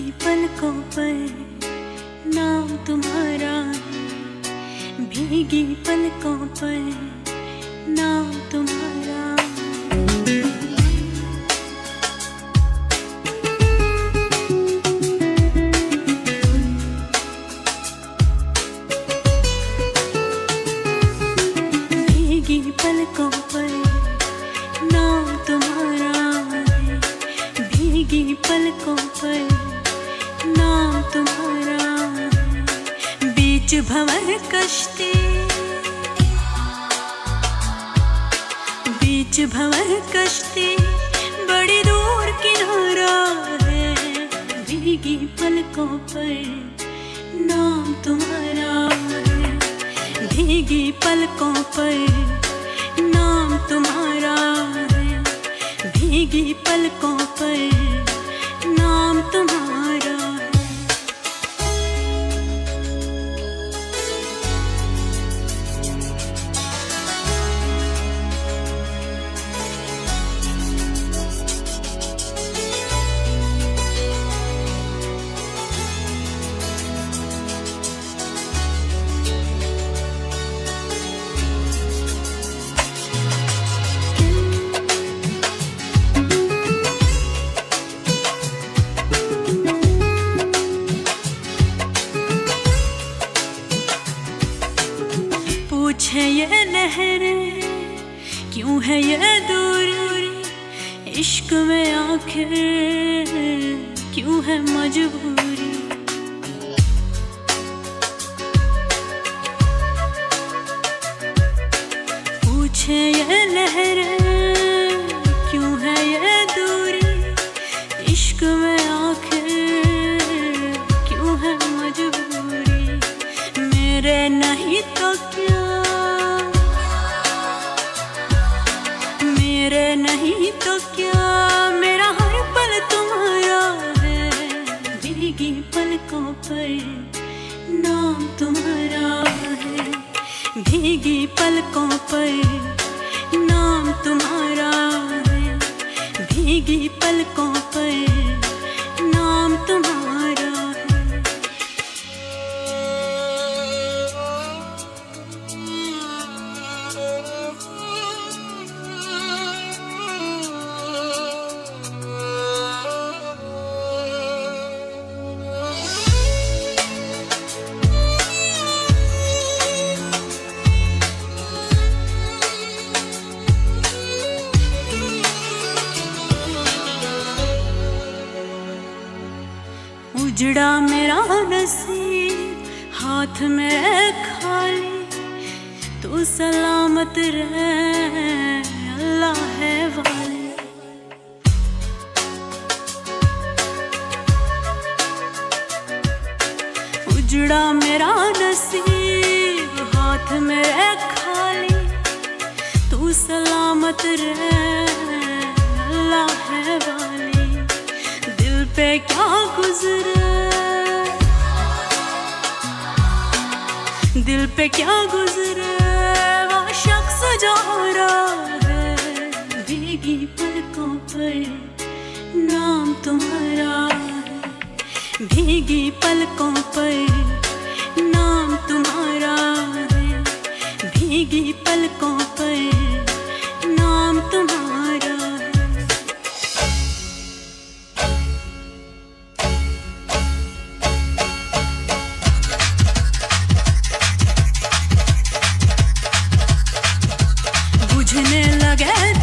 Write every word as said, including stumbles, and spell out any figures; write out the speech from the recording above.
भीगी पलकों पर नाम तुम्हारा है, भीगी पलकों पर नाम तुम्हारा है। भीगी पलकों पर नाम तुम्हारा है, भीगी पलकों पर नाम तुम्हारा है। बीच भंवर कश्ती, बीच भंवर कश्ती बड़ी दूर किनारा है। भीगी पलकों पर नाम तुम्हारा है, भीगी पलकों पर नाम तुम्हारा है, भीगी पलकों पर नाम तुम्हारा है। पूछे ये लहरें क्यों है ये दूरी, इश्क में आखिर क्यों है मजबूरी। पूछे ये लहरें क्यों है ये दूरी, इश्क में आखिर क्यों है मजबूरी। मेरे नहीं तो क्या, मेरे नहीं तो क्या, मेरा हर पल तुम्हारा है। भीगी पलकों पर नाम तुम्हारा है, भीगी पलकों पर नाम तुम्हारा है, भीगी पलकों पर नाम तुम्हारा है। उजड़ा मेरा नसीब हाथ में खाली, तू सलामत रहे अल्लाह है वाली। उजड़ा मेरा नसीब हाथ में खाली, तू सलामत रहे अल्लाह है वाली। दिल पे क्या गुजरे, दिल पे क्या गुजरे वो शख्स जो रहा है। भीगी पलकों पर नाम तुम्हारा है, भीगी पलकों पर नाम तुम्हारा है, भीगी पलकों पर नाम तुम्हारा है। बुझने लगे